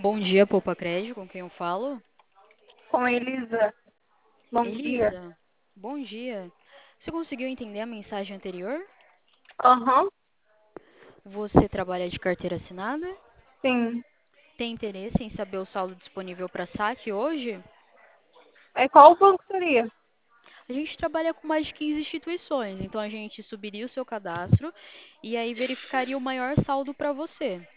Bom dia, Poupa Crédito, com quem eu falo? Com Elisa. Bom dia. Elisa, bom dia. Você conseguiu entender a mensagem anterior? Aham, Você trabalha de carteira assinada? sim. Tem interesse em saber o saldo disponível para saque hoje? Qual banco seria? A gente trabalha com mais de 15 instituições, então a gente subiria o seu cadastro e aí verificaria o maior saldo para você.